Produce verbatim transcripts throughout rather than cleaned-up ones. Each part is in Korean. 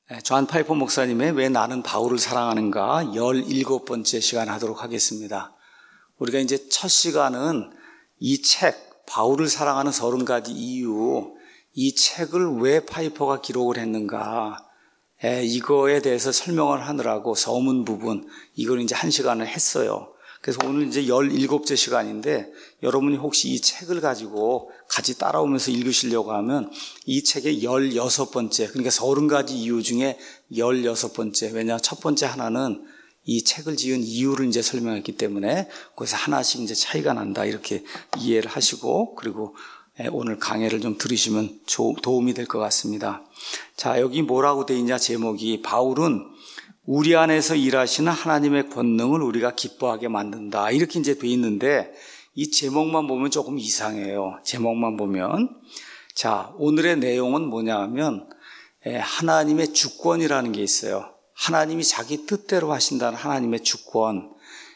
존 파이퍼 목사님의 왜 나는 바울을 사랑하는가 열일곱 번째 시간 하도록 하겠습니다. 우리가 이제 첫 시간은 이 책, 바울을 사랑하는 서른 가지 이유, 이 책을 왜 파이퍼가 기록을 했는가, 에, 이거에 대해서 설명을 하느라고 서문 부분, 이걸 이제 한 시간을 했어요. 그래서 오늘 이제 열일곱째 시간인데 여러분이 혹시 이 책을 가지고 같이 따라오면서 읽으시려고 하면 이 책의 열여섯 번째, 그러니까 서른 가지 이유 중에 열여섯 번째, 왜냐 첫 번째 하나는 이 책을 지은 이유를 이제 설명했기 때문에 거기서 하나씩 이제 차이가 난다 이렇게 이해를 하시고, 그리고 오늘 강해를 좀 들으시면 도움이 될 것 같습니다. 자, 여기 뭐라고 돼 있냐, 제목이 바울은 우리 안에서 일하시는 하나님의 권능을 우리가 기뻐하게 만든다 이렇게 이제 돼 있는데, 이 제목만 보면 조금 이상해요. 제목만 보면. 자, 오늘의 내용은 뭐냐 하면 하나님의 주권이라는 게 있어요. 하나님이 자기 뜻대로 하신다는 하나님의 주권.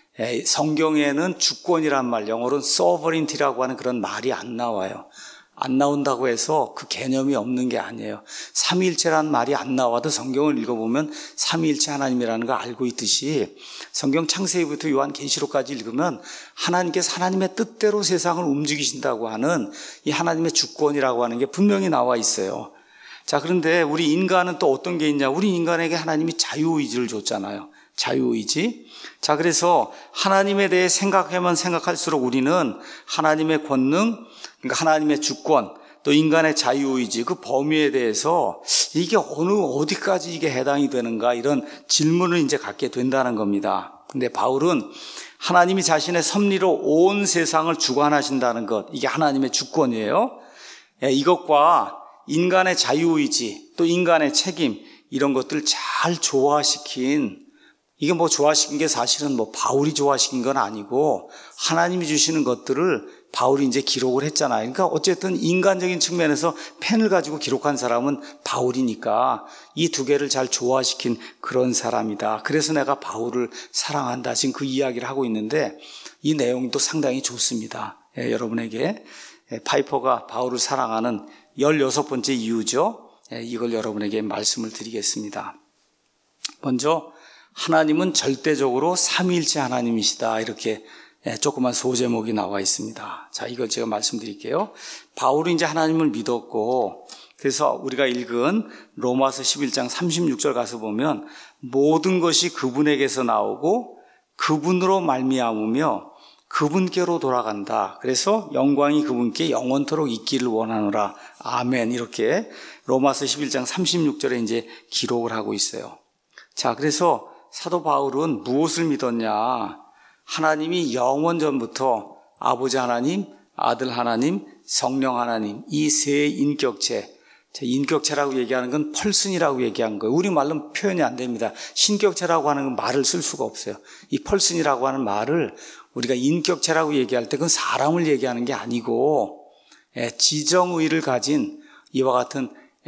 성경에는 주권이란 말, 영어로는 sovereignty라고 하는 그런 말이 안 나와요. 안 나온다고 해서 그 개념이 없는 게 아니에요. 삼위일체라는 말이 안 나와도 성경을 읽어보면 삼위일체 하나님이라는 걸 알고 있듯이 성경 창세기부터 요한계시록까지 읽으면 하나님께서 하나님의 뜻대로 세상을 움직이신다고 하는 이 하나님의 주권이라고 하는 게 분명히 나와 있어요. 자, 그런데 우리 인간은 또 어떤 게 있냐? 우리 인간에게 하나님이 자유의지를 줬잖아요. 자유의지. 자, 그래서 하나님에 대해 생각하면 생각할수록 우리는 하나님의 권능, 그러니까 하나님의 주권, 또 인간의 자유의지, 그 범위에 대해서 이게 어느 어디까지 이게 해당이 되는가 이런 질문을 이제 갖게 된다는 겁니다. 근데 바울은 하나님이 자신의 섭리로 온 세상을 주관하신다는 것, 이게 하나님의 주권이에요. 이것과 인간의 자유의지, 또 인간의 책임, 이런 것들을 잘 조화시킨, 이게 뭐 조화시킨 게 사실은 뭐 바울이 조화시킨 건 아니고 하나님이 주시는 것들을 바울이 이제 기록을 했잖아요. 그러니까 어쨌든 인간적인 측면에서 펜을 가지고 기록한 사람은 바울이니까 이 두 개를 잘 조화시킨 그런 사람이다. 그래서 내가 바울을 사랑한다. 지금 그 이야기를 하고 있는데 이 내용도 상당히 좋습니다. 예, 여러분에게 파이퍼가 바울을 사랑하는 열여섯 번째 이유죠. 예, 이걸 여러분에게 말씀을 드리겠습니다. 먼저 하나님은 절대적으로 삼위일체 하나님이시다. 이렇게 조그만 소제목이 나와 있습니다. 자, 이걸 제가 말씀드릴게요. 바울이 이제 하나님을 믿었고, 그래서 우리가 읽은 로마서 십일 장 삼십육 절 가서 보면 모든 것이 그분에게서 나오고 그분으로 말미암으며 그분께로 돌아간다. 그래서 영광이 그분께 영원토록 있기를 원하노라. 아멘. 이렇게 로마서 십일 장 삼십육 절에 이제 기록을 하고 있어요. 자, 그래서 사도 바울은 무엇을 믿었냐? 하나님이 영원 전부터 아버지 하나님, 아들 하나님, 성령 하나님, 이 세 인격체, 인격체라고 얘기하는 건 펄슨이라고 얘기한 거예요. 우리말로는 표현이 안 됩니다. 신격체라고 하는 건 말을 쓸 수가 없어요. 이 펄슨이라고 하는 말을 우리가 인격체라고 얘기할 때 그건 사람을 얘기하는 게 아니고 지정의를 가진 이와 같은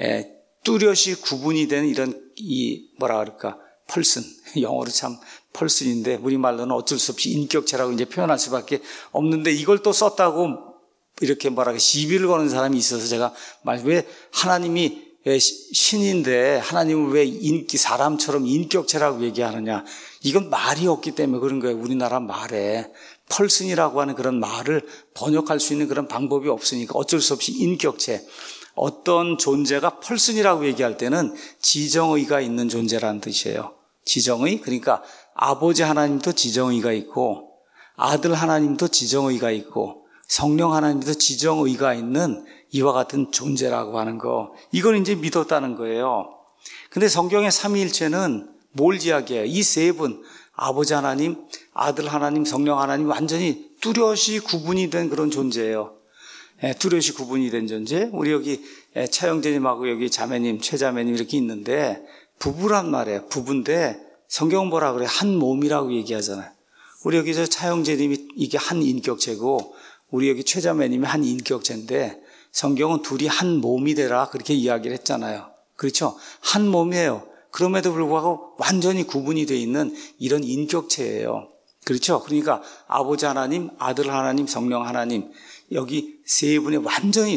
뚜렷이 구분이 된 이런 이 뭐라 그럴까? 펄슨, 영어로 참 펄슨인데 우리말로는 어쩔 수 없이 인격체라고 이제 표현할 수밖에 없는데, 이걸 또 썼다고 이렇게 뭐랄까 시비를 거는 사람이 있어서 제가 말, 왜 하나님이 왜 신인데 하나님은 왜 인기 사람처럼 인격체라고 얘기하느냐? 이건 말이 없기 때문에 그런 거예요. 우리나라 말에 펄슨이라고 하는 그런 말을 번역할 수 있는 그런 방법이 없으니까 어쩔 수 없이 인격체, 어떤 존재가 펄슨이라고 얘기할 때는 지정의가 있는 존재라는 뜻이에요. 지정의, 그러니까 아버지 하나님도 지정의가 있고 아들 하나님도 지정의가 있고 성령 하나님도 지정의가 있는 이와 같은 존재라고 하는 거, 이걸 이제 믿었다는 거예요. 근데 성경의 삼위일체는 뭘 이야기해요? 이 세 분, 아버지 하나님, 아들 하나님, 성령 하나님, 완전히 뚜렷이 구분이 된 그런 존재예요. 뚜렷이 구분이 된 존재. 우리 여기 차영재님하고 여기 자매님, 최자매님 이렇게 있는데 부부란 말이에요. 부부인데 성경은 뭐라 그래요? 한 몸이라고 얘기하잖아요. 우리 여기 저 차영재님이 이게 한 인격체고 우리 여기 최자매님이 한 인격체인데 성경은 둘이 한 몸이 되라 그렇게 이야기를 했잖아요. 그렇죠? 한 몸이에요. 그럼에도 불구하고 완전히 구분이 되어 있는 이런 인격체예요. 그렇죠? 그러니까 아버지 하나님, 아들 하나님, 성령 하나님, 여기 세 분이 완전히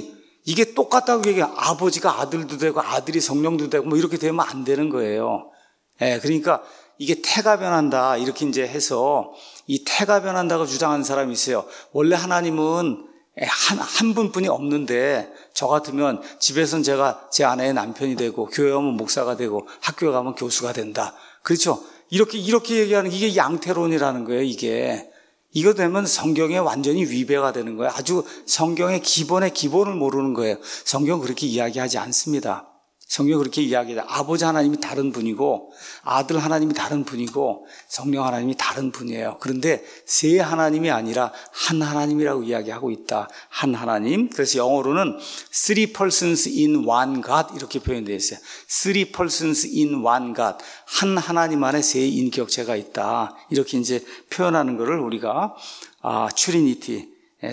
이게 똑같다고 얘기해. 아버지가 아들도 되고 아들이 성령도 되고 뭐 이렇게 되면 안 되는 거예요. 예, 그러니까 이게 태가 변한다 이렇게 이제 해서 이 태가 변한다고 주장하는 사람이 있어요. 원래 하나님은 한, 한 분뿐이 없는데 저 같으면 집에서는 제가 제 아내의 남편이 되고 교회 오면 목사가 되고 학교에 가면 교수가 된다. 그렇죠? 이렇게 이렇게 얘기하는 이게 양태론이라는 거예요. 이게 이거 되면 성경에 완전히 위배가 되는 거예요. 아주 성경의 기본의 기본을 모르는 거예요. 성경 그렇게 이야기하지 않습니다. 성경 그렇게 이야기해요. 아버지 하나님이 다른 분이고 아들 하나님이 다른 분이고 성령 하나님이 다른 분이에요. 그런데 세 하나님이 아니라 한 하나님이라고 이야기하고 있다. 한 하나님. 그래서 영어로는 three persons in one God 이렇게 표현되어 있어요. three persons in one God. 한 하나님 안에 세 인격체가 있다. 이렇게 이제 표현하는 것을 우리가 아, 트리니티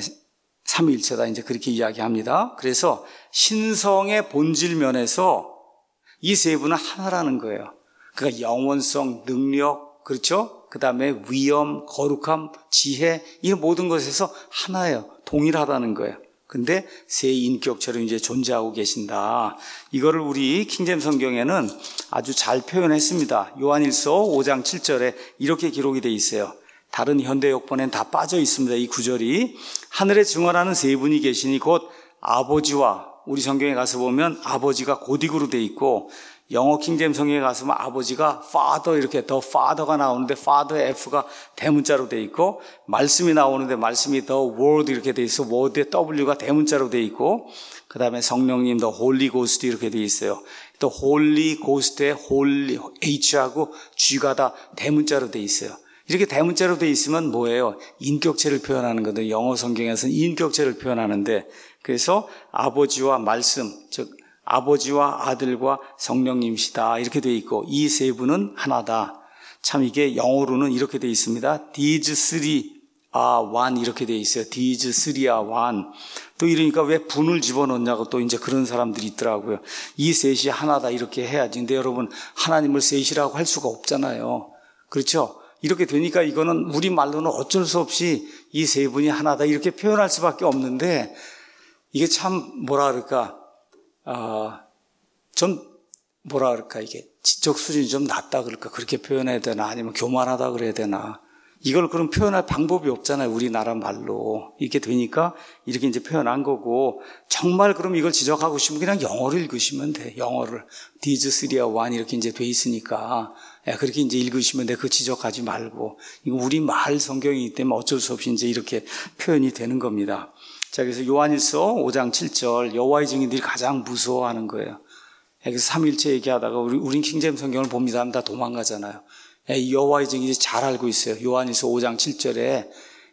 삼위일체다 이제 그렇게 이야기합니다. 그래서 신성의 본질 면에서 이 세 분은 하나라는 거예요. 그러니까 영원성, 능력, 그렇죠? 그 다음에 위엄, 거룩함, 지혜 이 모든 것에서 하나예요. 동일하다는 거예요. 근데 세 인격체로 이제 존재하고 계신다. 이거를 우리 킹제임 성경에는 아주 잘 표현했습니다. 요한일서 오 장 칠 절에 이렇게 기록이 돼 있어요. 다른 현대 역본엔 다 빠져 있습니다. 이 구절이 하늘에 증언하는 세 분이 계시니 곧 아버지와 우리 성경에 가서 보면 아버지가 고딕으로 돼 있고 영어 킹제임 성경에 가서 보면 아버지가 father 이렇게 더 father가 나오는데 father F가 대문자로 돼 있고 말씀이 나오는데 말씀이 the word 이렇게 돼 있어 word의 W가 대문자로 돼 있고 그 다음에 성령님 the Holy Ghost 이렇게 돼 있어요. 또 Holy Ghost의 Holy H하고 G가 다 대문자로 돼 있어요. 이렇게 대문자로 돼 있으면 뭐예요? 인격체를 표현하는 거든. 영어 성경에서는 인격체를 표현하는데 그래서 아버지와 말씀, 즉 아버지와 아들과 성령님이시다 이렇게 돼 있고 이 세 분은 하나다. 참 이게 영어로는 이렇게 돼 있습니다. These three are one 이렇게 돼 있어요. These three are one. 또 이러니까 왜 분을 집어넣냐고 또 이제 그런 사람들이 있더라고요. 이 셋이 하나다 이렇게 해야지. 근데 여러분 하나님을 셋이라고 할 수가 없잖아요. 그렇죠? 이렇게 되니까 이거는 우리 말로는 어쩔 수 없이 이 세 분이 하나다 이렇게 표현할 수밖에 없는데 이게 참 뭐라 그럴까 어, 좀 뭐라 그럴까 이게 지적 수준이 좀 낮다 그럴까 그렇게 표현해야 되나 아니면 교만하다 그래야 되나 이걸 그럼 표현할 방법이 없잖아요. 우리나라 말로 이렇게 되니까 이렇게 이제 표현한 거고 정말 그럼 이걸 지적하고 싶으면 그냥 영어를 읽으시면 돼. 영어를 These three are one 이렇게 이제 돼 있으니까 그렇게 이제 읽으시면 돼. 그 지적하지 말고 이거 우리 말 성경이기 때문에 어쩔 수 없이 이제 이렇게 표현이 되는 겁니다. 자, 그래서 요한일서 오 장 칠 절 여호와의 증인들이 가장 무서워하는 거예요. 그래서 삼일체 얘기하다가 우리 우린 킹제임 성경을 봅니다 하면 다 도망가잖아요. 여호와의 증인들이 잘 알고 있어요. 요한일서 오 장 칠 절에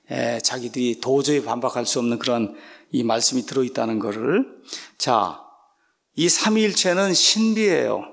자기들이 도저히 반박할 수 없는 그런 이 말씀이 들어있다는 것을. 자, 이 삼위일체는 신비예요.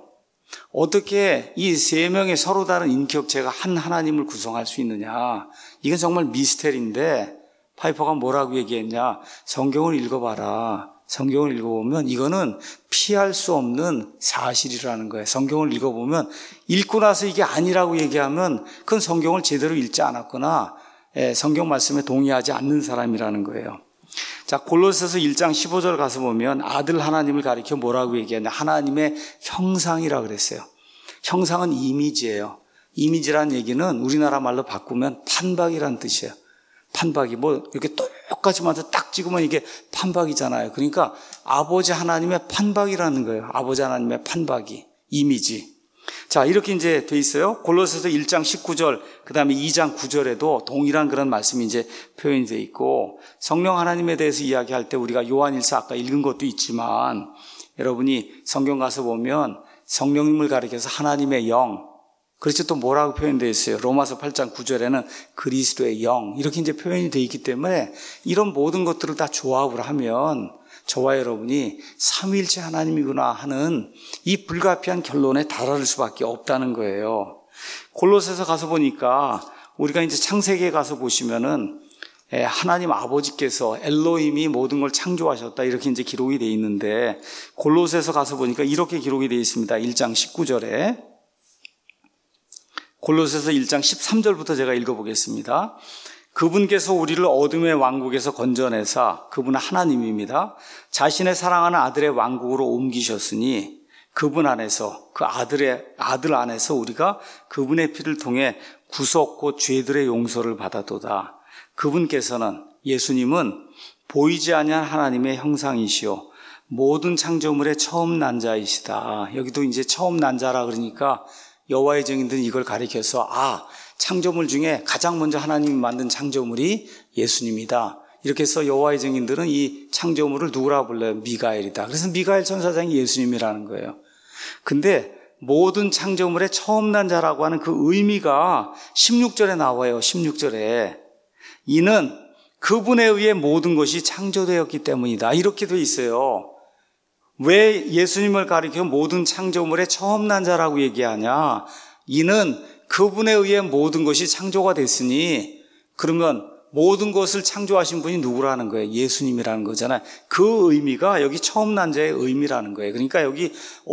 어떻게 이 세 명의 서로 다른 인격체가 한 하나님을 구성할 수 있느냐. 이건 정말 미스테리인데 파이퍼가 뭐라고 얘기했냐. 성경을 읽어봐라. 성경을 읽어보면 이거는 피할 수 없는 사실이라는 거예요. 성경을 읽어보면 읽고 나서 이게 아니라고 얘기하면 그건 성경을 제대로 읽지 않았거나 성경 말씀에 동의하지 않는 사람이라는 거예요. 자, 골로새서 일 장 십오 절 가서 보면 아들 하나님을 가리켜 뭐라고 얘기했냐. 하나님의 형상이라고 그랬어요. 형상은 이미지예요. 이미지라는 얘기는 우리나라 말로 바꾸면 판박이라는 뜻이에요. 판박이 뭐 이렇게 똑같이 만들어 딱 찍으면 이게 판박이잖아요. 그러니까 아버지 하나님의 판박이라는 거예요. 아버지 하나님의 판박이 이미지. 자, 이렇게 이제 돼 있어요. 골로새서 일 장 십구 절, 그 다음에 이 장 구 절에도 동일한 그런 말씀이 이제 표현이 돼 있고 성령 하나님에 대해서 이야기할 때 우리가 요한일서 아까 읽은 것도 있지만 여러분이 성경 가서 보면 성령님을 가리켜서 하나님의 영, 그렇죠. 또 뭐라고 표현되어 있어요. 로마서 팔 장 구 절에는 그리스도의 영 이렇게 이제 표현이 되어 있기 때문에 이런 모든 것들을 다 조합을 하면 저와 여러분이 삼위일체 하나님이구나 하는 이 불가피한 결론에 달할 수밖에 없다는 거예요. 골로새서 가서 보니까 우리가 이제 창세기에 가서 보시면은 하나님 아버지께서 엘로힘이 모든 걸 창조하셨다 이렇게 이제 기록이 되어 있는데 골로새서 가서 보니까 이렇게 기록이 되어 있습니다. 일 장 십구 절에 골로새서 일 장 십삼 절부터 제가 읽어보겠습니다. 그분께서 우리를 어둠의 왕국에서 건져내사, 그분은 하나님입니다. 자신의 사랑하는 아들의 왕국으로 옮기셨으니 그분 안에서, 그 아들의 아들 안에서 우리가 그분의 피를 통해 구속 곧 죄들의 용서를 받아도다. 그분께서는, 예수님은 보이지 아니한 하나님의 형상이시오 모든 창조물의 처음 난 자이시다. 여기도 이제 처음 난 자라 그러니까 여호와의 증인들은 이걸 가리켜서 아, 창조물 중에 가장 먼저 하나님이 만든 창조물이 예수님이다. 이렇게 해서 여호와의 증인들은 이 창조물을 누구라 불러요? 미가엘이다. 그래서 미가엘 천사장이 예수님이라는 거예요. 근데 모든 창조물의 처음 난 자라고 하는 그 의미가 십육 절에 나와요. 십육 절에 이는 그분에 의해 모든 것이 창조되었기 때문이다. 이렇게 돼 있어요. 왜 예수님을 가리켜 모든 창조물의 처음 난 자라고 얘기하냐? 이는 그분에 의해 모든 것이 창조가 됐으니, 그러면 모든 것을 창조하신 분이 누구라는 거예요? 예수님이라는 거잖아요. 그 의미가 여기 처음 난 자의 의미라는 거예요. 그러니까 여기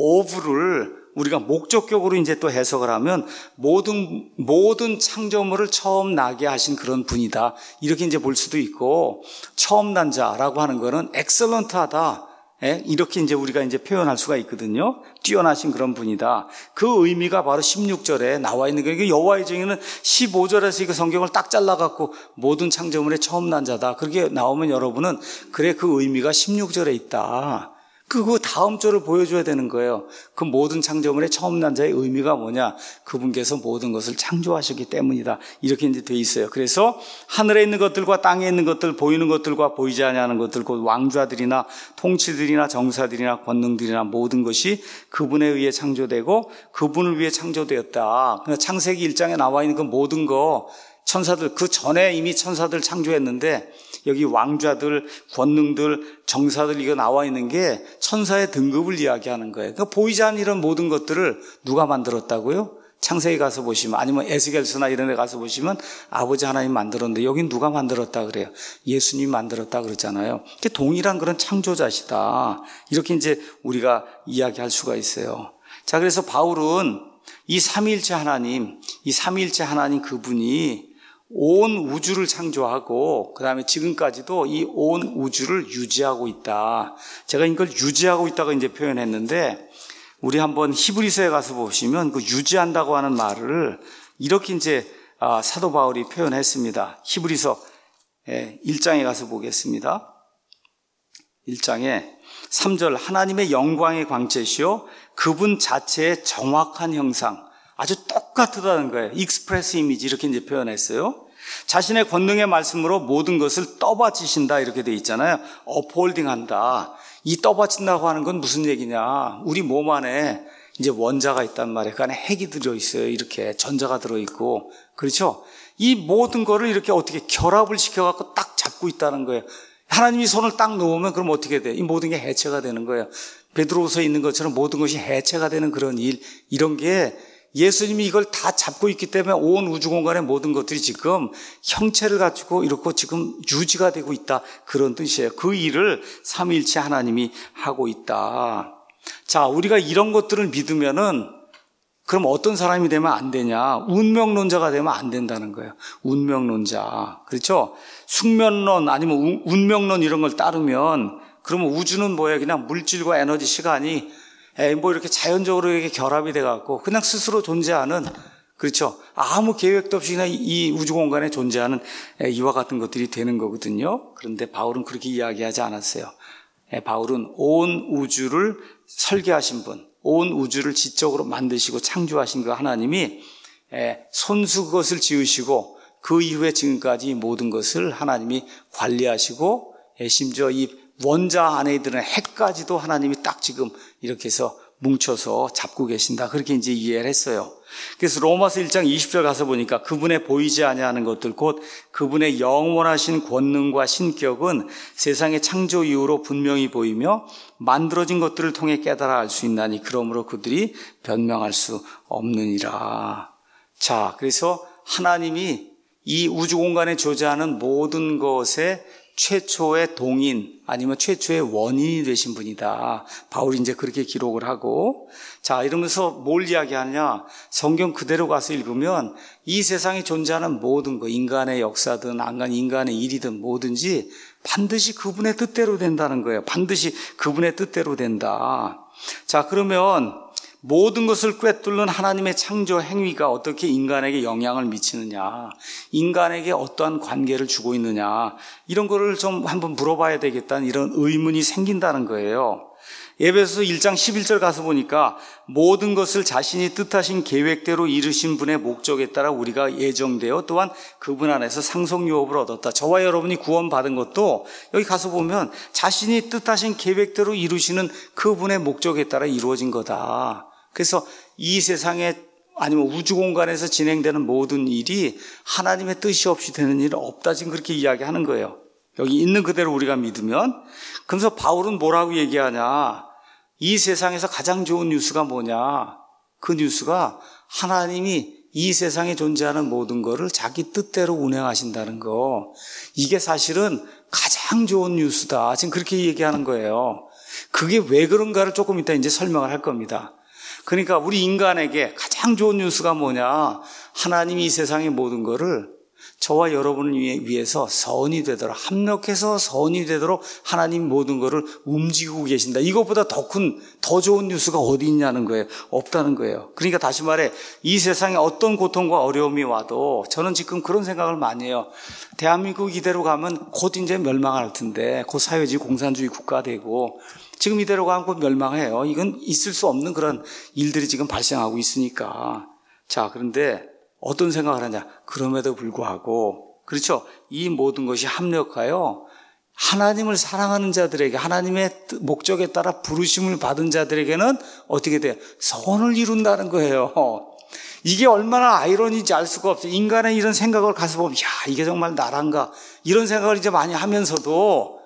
오브를 우리가 목적격으로 이제 또 해석을 하면 모든, 모든 창조물을 처음 나게 하신 그런 분이다. 이렇게 이제 볼 수도 있고, 처음 난 자라고 하는 거는 엑셀런트하다. 예? 이렇게 이제 우리가 이제 표현할 수가 있거든요. 뛰어나신 그런 분이다. 그 의미가 바로 십육 절에 나와 있는 거예요. 여호와의 증인은 십오 절에서 이거 성경을 딱 잘라갖고 모든 창조물의 처음 난 자다. 그렇게 나오면 여러분은 그래, 그 의미가 십육 절에 있다. 그 다음 절을 보여줘야 되는 거예요. 그 모든 창조물의 처음 난 자의 의미가 뭐냐? 그분께서 모든 것을 창조하셨기 때문이다. 이렇게 이제 돼 있어요. 그래서 하늘에 있는 것들과 땅에 있는 것들, 보이는 것들과 보이지 아니하는 것들, 곧 왕좌들이나 통치들이나 정사들이나 권능들이나 모든 것이 그분에 의해 창조되고 그분을 위해 창조되었다. 그러니까 창세기 일 장에 나와 있는 그 모든 거, 천사들, 그 전에 이미 천사들 창조했는데 여기 왕좌들, 권능들, 정사들 이거 나와 있는 게 천사의 등급을 이야기하는 거예요. 그러니까 보이지 않는 이런 모든 것들을 누가 만들었다고요? 창세기 가서 보시면, 아니면 에스겔서나 이런 데 가서 보시면 아버지 하나님 만들었는데 여긴 누가 만들었다 그래요? 예수님이 만들었다 그러잖아요. 동일한 그런 창조자시다. 이렇게 이제 우리가 이야기할 수가 있어요. 자, 그래서 바울은 이 삼위일체 하나님, 이 삼위일체 하나님 그분이 온 우주를 창조하고 그 다음에 지금까지도 이 온 우주를 유지하고 있다. 제가 이걸 유지하고 있다고 이제 표현했는데, 우리 한번 히브리서에 가서 보시면 그 유지한다고 하는 말을 이렇게 이제 사도 바울이 표현했습니다. 히브리서 일 장에 가서 보겠습니다. 일 장에 삼 절, 하나님의 영광의 광채시요 그분 자체의 정확한 형상, 아주 똑같다는 거예요. 익스프레스 이미지 이렇게 이제 표현했어요. 자신의 권능의 말씀으로 모든 것을 떠받치신다 이렇게 돼 있잖아요. 업홀딩 한다. 이 떠받친다고 하는 건 무슨 얘기냐? 우리 몸 안에 이제 원자가 있단 말이에요. 그 안에 핵이 들어있어요. 이렇게 전자가 들어있고, 그렇죠? 이 모든 거를 이렇게 어떻게 결합을 시켜갖고 딱 잡고 있다는 거예요. 하나님이 손을 딱 놓으면 그럼 어떻게 돼? 이 모든 게 해체가 되는 거예요. 베드로후서에 있는 것처럼 모든 것이 해체가 되는 그런 일, 이런 게 예수님이 이걸 다 잡고 있기 때문에 온 우주 공간의 모든 것들이 지금 형체를 갖추고 이렇게 지금 유지가 되고 있다. 그런 뜻이에요. 그 일을 삼위일체 하나님이 하고 있다. 자, 우리가 이런 것들을 믿으면은 그럼 어떤 사람이 되면 안 되냐? 운명론자가 되면 안 된다는 거예요. 운명론자. 그렇죠? 숙면론 아니면 운명론 이런 걸 따르면 그러면 우주는 뭐예요? 그냥 물질과 에너지, 시간이 에이, 뭐 이렇게 자연적으로 이렇게 결합이 돼갖고 그냥 스스로 존재하는, 그렇죠? 아무 계획도 없이 그냥 이 우주 공간에 존재하는 이와 같은 것들이 되는 거거든요. 그런데 바울은 그렇게 이야기하지 않았어요. 바울은 온 우주를 설계하신 분, 온 우주를 지적으로 만드시고 창조하신 그 하나님이 손수 그것을 지으시고 그 이후에 지금까지 모든 것을 하나님이 관리하시고 심지어 이 원자 안에 드는 핵까지도 하나님이 딱 지금 이렇게 해서 뭉쳐서 잡고 계신다. 그렇게 이제 이해를 했어요. 그래서 로마서 일 장 이십 절 가서 보니까 그분의 보이지 아니하는 것들 곧 그분의 영원하신 권능과 신격은 세상의 창조 이후로 분명히 보이며 만들어진 것들을 통해 깨달아 알 수 있나니 그러므로 그들이 변명할 수 없느니라. 자, 그래서 하나님이 이 우주 공간에 존재하는 모든 것의 최초의 동인 아니면 최초의 원인이 되신 분이다. 바울이 이제 그렇게 기록을 하고, 자, 이러면서 뭘 이야기하냐? 성경 그대로 가서 읽으면 이 세상에 존재하는 모든 거, 인간의 역사든 안간 인간의 일이든 뭐든지 반드시 그분의 뜻대로 된다는 거예요. 반드시 그분의 뜻대로 된다. 자, 그러면 모든 것을 꿰뚫는 하나님의 창조 행위가 어떻게 인간에게 영향을 미치느냐, 인간에게 어떠한 관계를 주고 있느냐, 이런 거를 좀 한번 물어봐야 되겠다는 이런 의문이 생긴다는 거예요. 에베소서 일 장 십일 절 가서 보니까 모든 것을 자신이 뜻하신 계획대로 이루신 분의 목적에 따라 우리가 예정되어 또한 그분 안에서 상속유업을 얻었다. 저와 여러분이 구원받은 것도 여기 가서 보면 자신이 뜻하신 계획대로 이루시는 그분의 목적에 따라 이루어진 거다. 그래서 이 세상에 아니면 우주 공간에서 진행되는 모든 일이 하나님의 뜻이 없이 되는 일은 없다. 지금 그렇게 이야기하는 거예요. 여기 있는 그대로 우리가 믿으면. 그래서 바울은 뭐라고 얘기하냐? 이 세상에서 가장 좋은 뉴스가 뭐냐? 그 뉴스가 하나님이 이 세상에 존재하는 모든 거를 자기 뜻대로 운행하신다는 거. 이게 사실은 가장 좋은 뉴스다. 지금 그렇게 얘기하는 거예요. 그게 왜 그런가를 조금 이따 이제 설명을 할 겁니다. 그러니까 우리 인간에게 가장 좋은 뉴스가 뭐냐? 하나님이 이 세상의 모든 거를 저와 여러분을 위해서 선이 되도록, 합력해서 선이 되도록 하나님 모든 거를 움직이고 계신다. 이것보다 더 큰, 더 좋은 뉴스가 어디 있냐는 거예요. 없다는 거예요. 그러니까 다시 말해, 이 세상에 어떤 고통과 어려움이 와도 저는 지금 그런 생각을 많이 해요. 대한민국 이대로 가면 곧 이제 멸망할 텐데, 곧 사회주의 공산주의 국가 되고, 지금 이대로 가면 곧 멸망해요. 이건 있을 수 없는 그런 일들이 지금 발생하고 있으니까. 자, 그런데 어떤 생각을 하냐? 그럼에도 불구하고, 그렇죠? 이 모든 것이 합력하여 하나님을 사랑하는 자들에게, 하나님의 목적에 따라 부르심을 받은 자들에게는 어떻게 돼요? 선을 이룬다는 거예요. 이게 얼마나 아이러니인지 알 수가 없어요. 인간의 이런 생각을 가서 보면, 야, 이게 정말 나란가? 이런 생각을 이제 많이 하면서도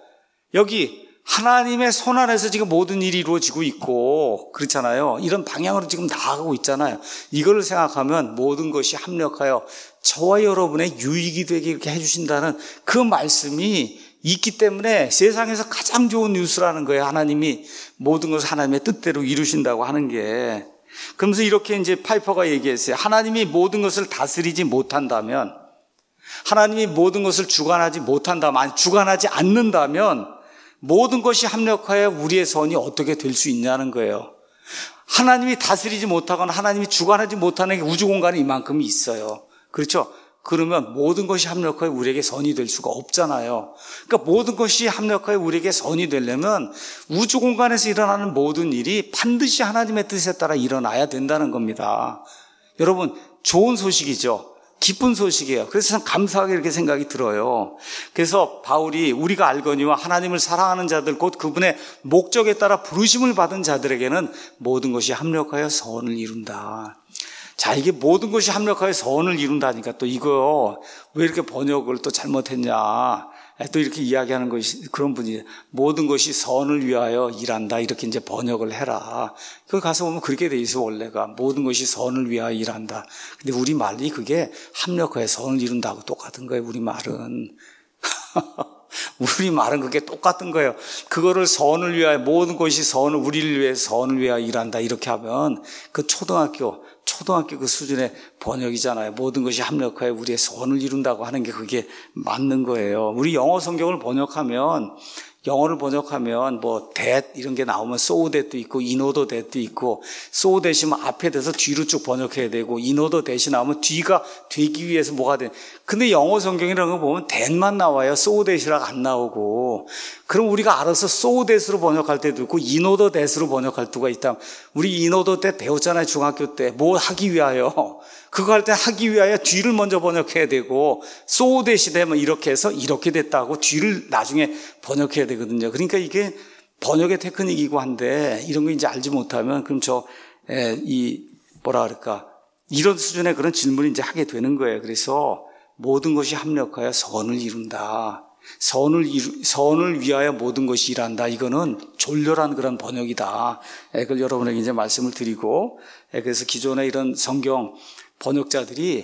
여기 하나님의 손 안에서 지금 모든 일이 이루어지고 있고 그렇잖아요. 이런 방향으로 지금 나아가고 있잖아요. 이걸 생각하면 모든 것이 합력하여 저와 여러분의 유익이 되게 이렇게 해주신다는 그 말씀이 있기 때문에 세상에서 가장 좋은 뉴스라는 거예요. 하나님이 모든 것을 하나님의 뜻대로 이루신다고 하는 게. 그러면서 이렇게 이제 파이퍼가 얘기했어요. 하나님이 모든 것을 다스리지 못한다면, 하나님이 모든 것을 주관하지 못한다면, 아니 주관하지 않는다면 모든 것이 합력하여 우리의 선이 어떻게 될 수 있냐는 거예요. 하나님이 다스리지 못하거나 하나님이 주관하지 못하는 게 우주 공간에 이만큼이 있어요. 그렇죠? 그러면 모든 것이 합력하여 우리에게 선이 될 수가 없잖아요. 그러니까 모든 것이 합력하여 우리에게 선이 되려면 우주 공간에서 일어나는 모든 일이 반드시 하나님의 뜻에 따라 일어나야 된다는 겁니다. 여러분, 좋은 소식이죠. 기쁜 소식이에요. 그래서 참 감사하게 이렇게 생각이 들어요. 그래서 바울이 우리가 알거니와 하나님을 사랑하는 자들 곧 그분의 목적에 따라 부르심을 받은 자들에게는 모든 것이 합력하여 선을 이룬다. 자, 이게 모든 것이 합력하여 선을 이룬다니까 또 이거 왜 이렇게 번역을 또 잘못했냐. 또 이렇게 이야기하는 것이 그런 분이 모든 것이 선을 위하여 일한다 이렇게 이제 번역을 해라. 그 가서 보면 그렇게 돼 있어. 원래가 모든 것이 선을 위하여 일한다. 근데 우리 말이 그게 합력하여 선을 이룬다고 똑같은 거예요. 우리 말은 우리 말은 그게 똑같은 거예요. 그거를 선을 위하여 모든 것이 선을 우리를 위해서 선을 위하여 일한다 이렇게 하면 그 초등학교 초등학교 그 수준의 번역이잖아요. 모든 것이 합력하여 우리의 선을 이룬다고 하는 게 그게 맞는 거예요. 우리 영어 성경을 번역하면 영어를 번역하면 뭐 that 이런 게 나오면 so that도 있고 in order that도 있고 so that이면 앞에 대서 뒤로 쭉 번역해야 되고 in order that이 나오면 뒤가 되기 위해서 뭐가 돼. 근데 영어 성경이라는 거 보면 that만 나와요. so that이라고 안 나오고. 그럼 우리가 알아서 so that으로 번역할 때도 있고 in order that으로 번역할 때가 있다. 우리 in order that 배웠잖아요. 중학교 때. 뭐 하기 위하여. 그거 할 때 하기 위하여 뒤를 먼저 번역해야 되고 so that이 되면 이렇게 해서 이렇게 됐다고 뒤를 나중에 번역해야 되거든요. 그러니까 이게 번역의 테크닉이고 한데 이런 거 이제 알지 못하면 그럼 저 이 뭐라 그럴까 이런 수준의 그런 질문을 이제 하게 되는 거예요. 그래서 모든 것이 합력하여 선을 이룬다. 선을 이루, 선을 위하여 모든 것이 일한다. 이거는 졸렬한 그런 번역이다. 그걸 여러분에게 이제 말씀을 드리고 그래서 기존의 이런 성경 번역자들이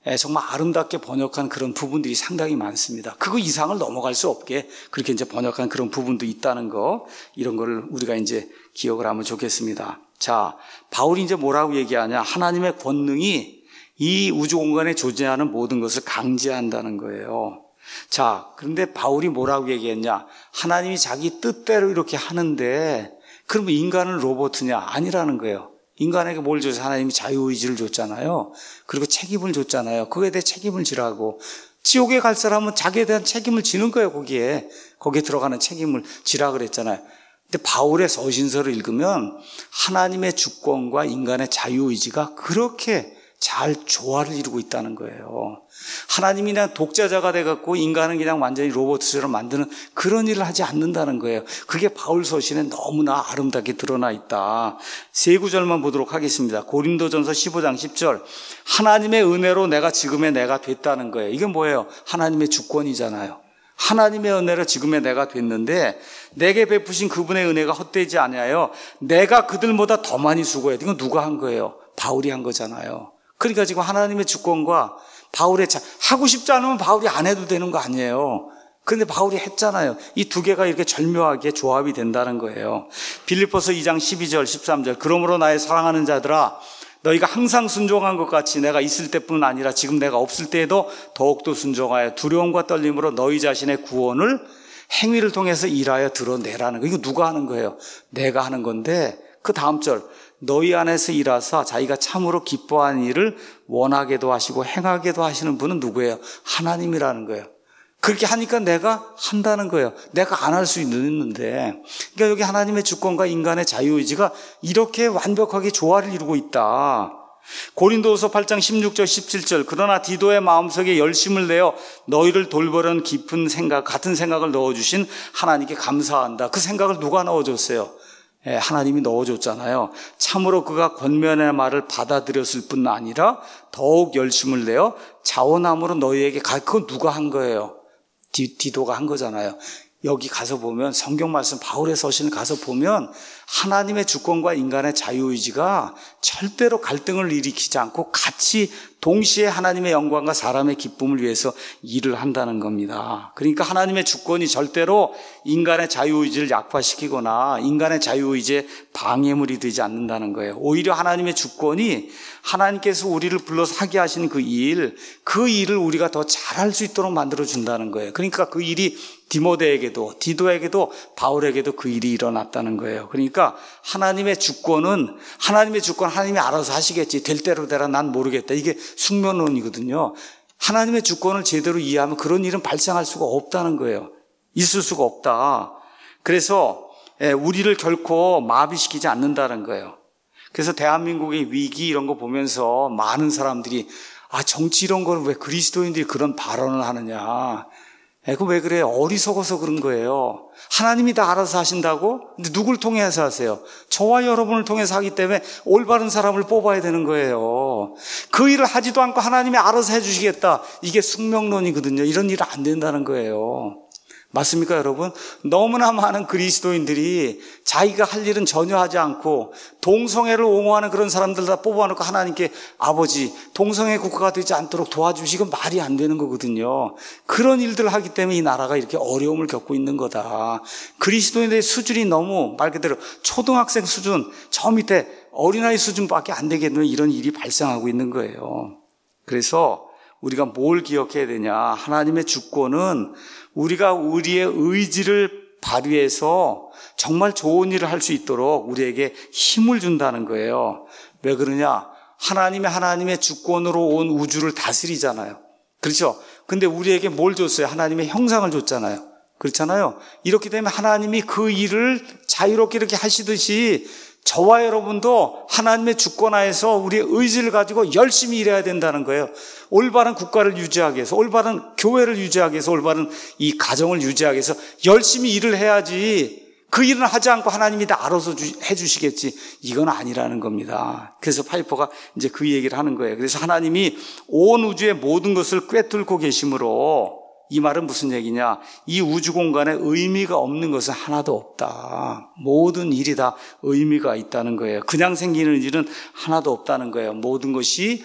정말 아름답게 번역한 그런 부분들이 상당히 많습니다. 그거 이상을 넘어갈 수 없게 그렇게 이제 번역한 그런 부분도 있다는 거, 이런 거를 우리가 이제 기억을 하면 좋겠습니다. 자, 바울이 이제 뭐라고 얘기하냐? 하나님의 권능이 이 우주 공간에 존재하는 모든 것을 강제한다는 거예요. 자, 그런데 바울이 뭐라고 얘기했냐? 하나님이 자기 뜻대로 이렇게 하는데, 그러면 인간은 로봇이냐? 아니라는 거예요. 인간에게 뭘 줘서 하나님이 자유의지를 줬잖아요. 그리고 책임을 줬잖아요. 그거에 대해 책임을 지라고. 지옥에 갈 사람은 자기에 대한 책임을 지는 거예요. 거기에 거기에 들어가는 책임을 지라 그랬잖아요. 근데 바울의 서신서를 읽으면 하나님의 주권과 인간의 자유의지가 그렇게 잘 조화를 이루고 있다는 거예요. 하나님이 그냥 독자자가 돼갖고 인간은 그냥 완전히 로봇처럼 만드는 그런 일을 하지 않는다는 거예요. 그게 바울 서신에 너무나 아름답게 드러나 있다. 세 구절만 보도록 하겠습니다. 고린도전서 십오 장 십 절. 하나님의 은혜로 내가 지금의 내가 됐다는 거예요. 이게 뭐예요? 하나님의 주권이잖아요. 하나님의 은혜로 지금의 내가 됐는데, 내게 베푸신 그분의 은혜가 헛되지 아니하여 내가 그들보다 더 많이 수고해야 돼. 이건 누가 한 거예요? 바울이 한 거잖아요. 그러니까 지금 하나님의 주권과 바울의 자, 하고 싶지 않으면 바울이 안 해도 되는 거 아니에요. 그런데 바울이 했잖아요. 이 두 개가 이렇게 절묘하게 조합이 된다는 거예요. 빌립보서 이 장 십이 절 십삼 절. 그러므로 나의 사랑하는 자들아, 너희가 항상 순종한 것 같이 내가 있을 때뿐 아니라 지금 내가 없을 때에도 더욱더 순종하여 두려움과 떨림으로 너희 자신의 구원을 행위를 통해서 일하여 드러내라는 거예요. 이거 누가 하는 거예요? 내가 하는 건데, 그 다음 절. 너희 안에서 일하사 자기가 참으로 기뻐하는 일을 원하게도 하시고 행하게도 하시는 분은 누구예요? 하나님이라는 거예요. 그렇게 하니까 내가 한다는 거예요. 내가 안 할 수 있는데. 그러니까 여기 하나님의 주권과 인간의 자유의지가 이렇게 완벽하게 조화를 이루고 있다. 고린도후서 팔 장 십육 절 십칠 절. 그러나 디도의 마음속에 열심을 내어 너희를 돌보려는 깊은 생각, 같은 생각을 넣어주신 하나님께 감사한다. 그 생각을 누가 넣어줬어요? 예, 하나님이 넣어줬잖아요. 참으로 그가 권면의 말을 받아들였을 뿐 아니라 더욱 열심을 내어 자원함으로 너희에게 가. 그건 누가 한 거예요? 디, 디도가 한 거잖아요. 여기 가서 보면, 성경 말씀 바울의 서신을 가서 보면 하나님의 주권과 인간의 자유의지가 절대로 갈등을 일으키지 않고 같이 동시에 하나님의 영광과 사람의 기쁨을 위해서 일을 한다는 겁니다. 그러니까 하나님의 주권이 절대로 인간의 자유의지를 약화시키거나 인간의 자유의지에 방해물이 되지 않는다는 거예요. 오히려 하나님의 주권이 하나님께서 우리를 불러서 하게 하신 그 일, 그 일을 우리가 더 잘할 수 있도록 만들어준다는 거예요. 그러니까 그 일이 디모데에게도, 디도에게도, 바울에게도 그 일이 일어났다는 거예요. 그러니까 하나님의 주권은, 하나님의 주권 하나님이 알아서 하시겠지. 될 대로 되라, 난 모르겠다. 이게 숙명론이거든요. 하나님의 주권을 제대로 이해하면 그런 일은 발생할 수가 없다는 거예요. 있을 수가 없다. 그래서 우리를 결코 마비시키지 않는다는 거예요. 그래서 대한민국의 위기 이런 거 보면서 많은 사람들이, 아, 정치 이런 걸 왜 그리스도인들이 그런 발언을 하느냐. 그 왜 그래? 어리석어서 그런 거예요. 하나님이 다 알아서 하신다고? 근데 누굴 통해서 하세요? 저와 여러분을 통해서 하기 때문에 올바른 사람을 뽑아야 되는 거예요. 그 일을 하지도 않고 하나님이 알아서 해주시겠다. 이게 숙명론이거든요. 이런 일은 안 된다는 거예요. 맞습니까, 여러분? 너무나 많은 그리스도인들이 자기가 할 일은 전혀 하지 않고 동성애를 옹호하는 그런 사람들 다 뽑아놓고 하나님께 아버지, 동성애 국가가 되지 않도록 도와주시고, 말이 안 되는 거거든요. 그런 일들을 하기 때문에 이 나라가 이렇게 어려움을 겪고 있는 거다. 그리스도인들의 수준이 너무 말 그대로 초등학생 수준, 저 밑에 어린아이 수준밖에 안 되겠는 이런 일이 발생하고 있는 거예요. 그래서 우리가 뭘 기억해야 되냐? 하나님의 주권은 우리가 우리의 의지를 발휘해서 정말 좋은 일을 할 수 있도록 우리에게 힘을 준다는 거예요. 왜 그러냐? 하나님이 하나님의 주권으로 온 우주를 다스리잖아요. 그렇죠? 근데 우리에게 뭘 줬어요? 하나님의 형상을 줬잖아요. 그렇잖아요. 이렇게 되면 하나님이 그 일을 자유롭게 이렇게 하시듯이 저와 여러분도 하나님의 주권하에서 우리의 의지를 가지고 열심히 일해야 된다는 거예요. 올바른 국가를 유지하기 위해서, 올바른 교회를 유지하기 위해서, 올바른 이 가정을 유지하기 위해서 열심히 일을 해야지, 그 일은 하지 않고 하나님이 다 알아서 해주시겠지, 이건 아니라는 겁니다. 그래서 파이퍼가 이제 그 얘기를 하는 거예요. 그래서 하나님이 온 우주의 모든 것을 꿰뚫고 계심으로 이 말은 무슨 얘기냐? 이 우주 공간에 의미가 없는 것은 하나도 없다. 모든 일이 다 의미가 있다는 거예요. 그냥 생기는 일은 하나도 없다는 거예요. 모든 것이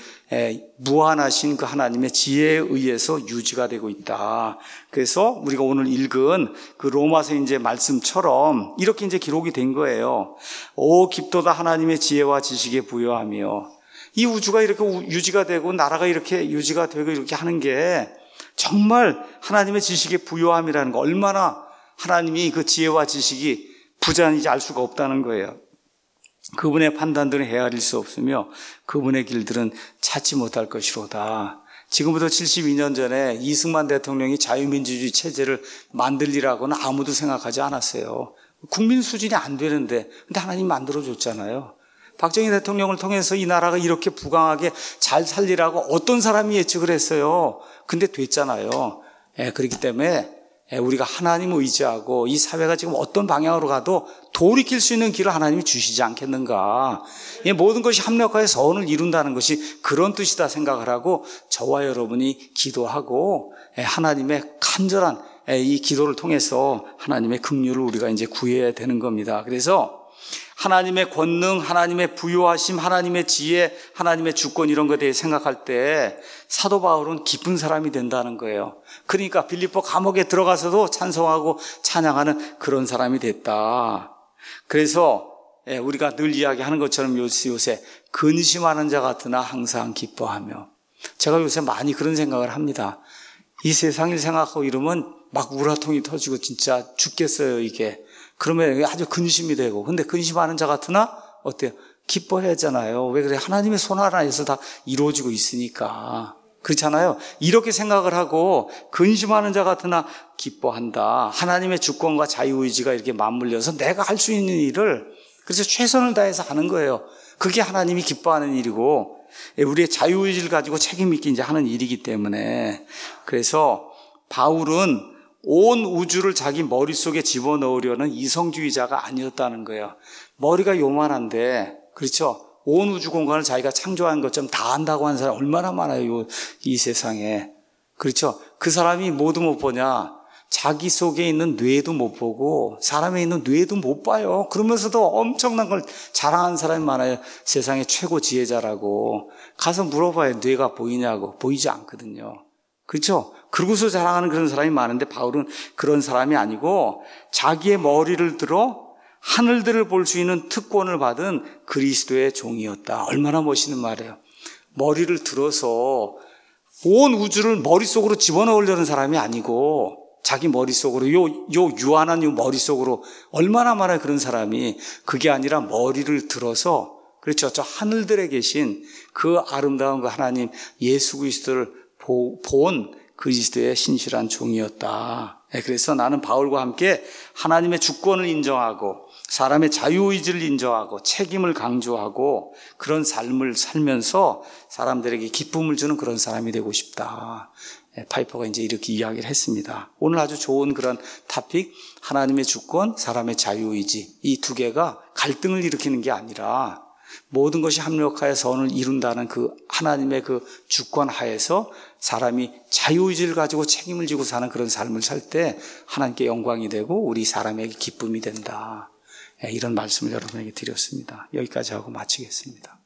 무한하신 그 하나님의 지혜에 의해서 유지가 되고 있다. 그래서 우리가 오늘 읽은 그 로마서 이제 말씀처럼 이렇게 이제 기록이 된 거예요. 오 깊도다 하나님의 지혜와 지식에 부여하며, 이 우주가 이렇게 유지가 되고 나라가 이렇게 유지가 되고 이렇게 하는 게 정말 하나님의 지식의 부요함이라는 거, 얼마나 하나님이 그 지혜와 지식이 부자인지 알 수가 없다는 거예요. 그분의 판단들은 헤아릴 수 없으며 그분의 길들은 찾지 못할 것이로다. 지금부터 칠십이 년 전에 이승만 대통령이 자유민주주의 체제를 만들리라고는 아무도 생각하지 않았어요. 국민 수준이 안 되는데, 근데 하나님 만들어줬잖아요. 박정희 대통령을 통해서 이 나라가 이렇게 부강하게 잘 살리라고 어떤 사람이 예측을 했어요. 근데 됐잖아요. 예, 그렇기 때문에 우리가 하나님을 의지하고 이 사회가 지금 어떤 방향으로 가도 돌이킬 수 있는 길을 하나님이 주시지 않겠는가. 예, 모든 것이 합력하여 선을 이룬다는 것이 그런 뜻이다 생각을 하고 저와 여러분이 기도하고 하나님의 간절한 이 기도를 통해서 하나님의 긍휼을 우리가 이제 구해야 되는 겁니다. 그래서 하나님의 권능, 하나님의 부요하심, 하나님의 지혜, 하나님의 주권 이런 것에 대해 생각할 때 사도 바울은 기쁜 사람이 된다는 거예요. 그러니까 빌립보 감옥에 들어가서도 찬송하고 찬양하는 그런 사람이 됐다. 그래서 우리가 늘 이야기하는 것처럼 요새 근심하는 자 같으나 항상 기뻐하며, 제가 요새 많이 그런 생각을 합니다. 이 세상을 생각하고 이러면 막 우라통이 터지고 진짜 죽겠어요 이게. 그러면 아주 근심이 되고, 근데 근심하는 자 같으나 어때요? 기뻐하잖아요. 왜 그래? 하나님의 손 하나에서 다 이루어지고 있으니까. 그렇잖아요. 이렇게 생각을 하고 근심하는 자 같으나 기뻐한다. 하나님의 주권과 자유의지가 이렇게 맞물려서 내가 할 수 있는 일을 그래서 최선을 다해서 하는 거예요. 그게 하나님이 기뻐하는 일이고 우리의 자유의지를 가지고 책임 있게 이제 하는 일이기 때문에, 그래서 바울은 온 우주를 자기 머릿속에 집어넣으려는 이성주의자가 아니었다는 거예요. 머리가 요만한데, 그렇죠? 온 우주 공간을 자기가 창조한 것처럼 다 안다고 하는 사람 얼마나 많아요, 이 세상에. 그렇죠? 그 사람이 뭐도 못 보냐? 자기 속에 있는 뇌도 못 보고 사람에 있는 뇌도 못 봐요. 그러면서도 엄청난 걸 자랑하는 사람이 많아요. 세상의 최고 지혜자라고. 가서 물어봐요. 뇌가 보이냐고. 보이지 않거든요. 그렇죠? 그러고서 자랑하는 그런 사람이 많은데 바울은 그런 사람이 아니고 자기의 머리를 들어 하늘들을 볼 수 있는 특권을 받은 그리스도의 종이었다. 얼마나 멋있는 말이에요. 머리를 들어서 온 우주를 머릿속으로 집어넣으려는 사람이 아니고 자기 머릿속으로 요, 요 유한한 요 머릿속으로 얼마나 많아요 그런 사람이. 그게 아니라 머리를 들어서, 그렇죠, 저 하늘들에 계신 그 아름다운 그 하나님 예수 그리스도를 본 그리스도의 신실한 종이었다. 그래서 나는 바울과 함께 하나님의 주권을 인정하고 사람의 자유의지를 인정하고 책임을 강조하고 그런 삶을 살면서 사람들에게 기쁨을 주는 그런 사람이 되고 싶다. 파이퍼가 이제 이렇게 이야기를 했습니다. 오늘 아주 좋은 그런 토픽, 하나님의 주권, 사람의 자유의지, 이 두 개가 갈등을 일으키는 게 아니라 모든 것이 합력하여 선을 이룬다는 그 하나님의 그 주권 하에서 사람이 자유의지를 가지고 책임을 지고 사는 그런 삶을 살 때 하나님께 영광이 되고 우리 사람에게 기쁨이 된다. 이런 말씀을 여러분에게 드렸습니다. 여기까지 하고 마치겠습니다.